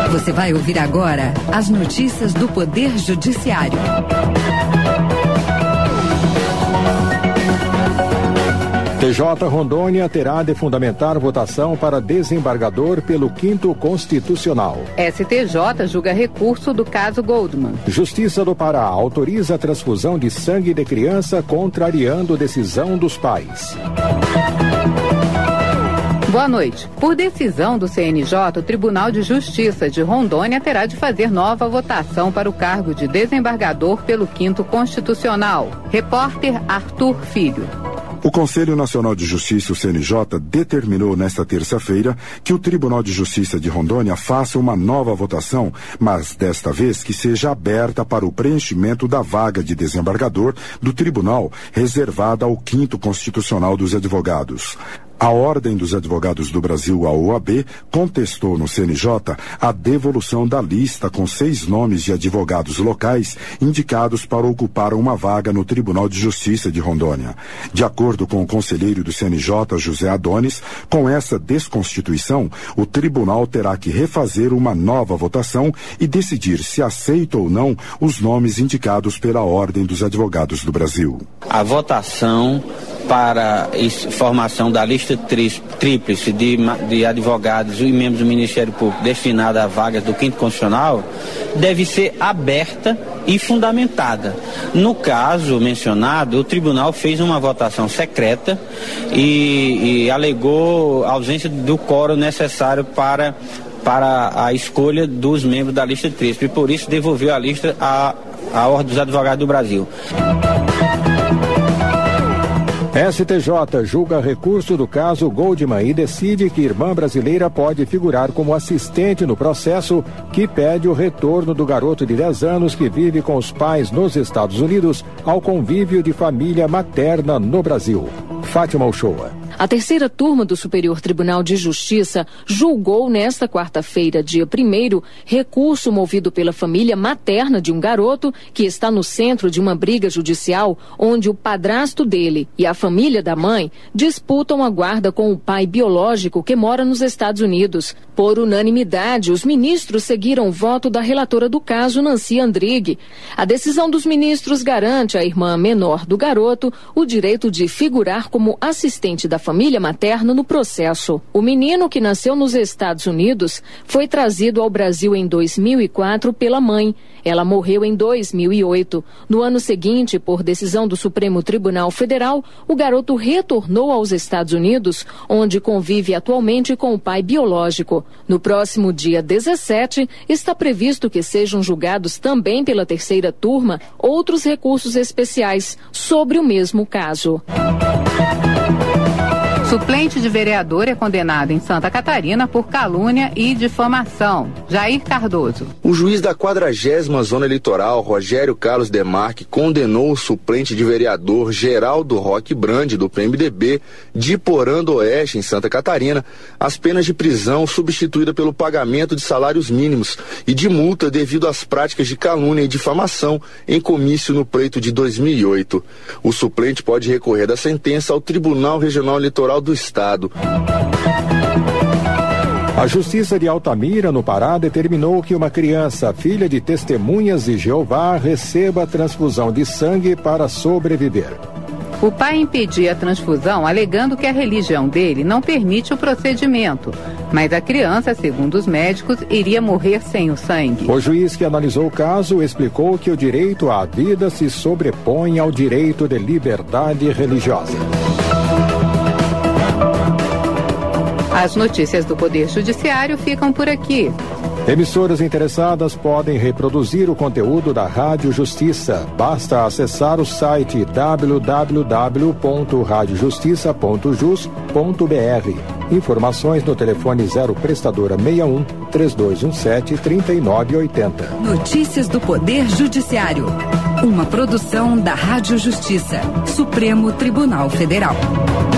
Você vai ouvir agora as notícias do Poder Judiciário. TJ Rondônia terá de fundamentar votação para desembargador pelo 5º Constitucional. STJ julga recurso do caso Goldman. Justiça do Pará autoriza a transfusão de sangue de criança, contrariando decisão dos pais. Boa noite. Por decisão do CNJ, o Tribunal de Justiça de Rondônia terá de fazer nova votação para o cargo de desembargador pelo 5º Constitucional. Repórter Arthur Filho. O Conselho Nacional de Justiça, o CNJ, determinou nesta terça-feira que o Tribunal de Justiça de Rondônia faça uma nova votação, mas desta vez que seja aberta para o preenchimento da vaga de desembargador do tribunal reservada ao 5º Constitucional dos Advogados. A Ordem dos Advogados do Brasil, a OAB, contestou no CNJ a devolução da lista com 6 nomes de advogados locais indicados para ocupar uma vaga no Tribunal de Justiça de Rondônia. De acordo com o conselheiro do CNJ, José Adonis, com essa desconstituição, o tribunal terá que refazer uma nova votação e decidir se aceita ou não os nomes indicados pela Ordem dos Advogados do Brasil. A votação para a formação da lista tríplice de advogados e membros do Ministério Público destinada a vagas do 5º Constitucional deve ser aberta e fundamentada. No caso mencionado, o tribunal fez uma votação secreta e alegou a ausência do quórum necessário para a escolha dos membros da lista tríplice e por isso devolveu a lista à Ordem dos Advogados do Brasil. STJ julga recurso do caso Goldman e decide que irmã brasileira pode figurar como assistente no processo que pede o retorno do garoto de 10 anos que vive com os pais nos Estados Unidos ao convívio de família materna no Brasil. Fátima Uchoa. A terceira turma do Superior Tribunal de Justiça julgou nesta quarta-feira, dia 1º, recurso movido pela família materna de um garoto que está no centro de uma briga judicial onde o padrasto dele e a família da mãe disputam a guarda com o pai biológico que mora nos Estados Unidos. Por unanimidade, os ministros seguiram o voto da relatora do caso, Nancy Andrighi. A decisão dos ministros garante à irmã menor do garoto o direito de figurar como assistente da família materna no processo. O menino, que nasceu nos Estados Unidos, foi trazido ao Brasil em 2004 pela mãe. Ela morreu em 2008. No ano seguinte, por decisão do Supremo Tribunal Federal, o garoto retornou aos Estados Unidos, onde convive atualmente com o pai biológico. No próximo dia 17, está previsto que sejam julgados também pela terceira turma outros recursos especiais sobre o mesmo caso. Suplente de vereador é condenado em Santa Catarina por calúnia e difamação. Jair Cardoso. O juiz da 40ª Zona Eleitoral, Rogério Carlos Demarque, condenou o suplente de vereador Geraldo Roque Brandi, do PMDB, de Porã do Oeste, em Santa Catarina, às penas de prisão substituída pelo pagamento de salários mínimos e de multa devido às práticas de calúnia e difamação em comício no pleito de 2008. O suplente pode recorrer da sentença ao Tribunal Regional Eleitoral do Estado. A Justiça de Altamira, no Pará, determinou que uma criança, filha de testemunhas de Jeová, receba transfusão de sangue para sobreviver. O pai impedia a transfusão, alegando que a religião dele não permite o procedimento. Mas a criança, segundo os médicos, iria morrer sem o sangue. O juiz que analisou o caso explicou que o direito à vida se sobrepõe ao direito de liberdade religiosa. As notícias do Poder Judiciário ficam por aqui. Emissoras interessadas podem reproduzir o conteúdo da Rádio Justiça. Basta acessar o site www.radiojustiça.jus.br. Informações no telefone 0 prestadora 61 3217 3980. Notícias do Poder Judiciário. Uma produção da Rádio Justiça, Supremo Tribunal Federal.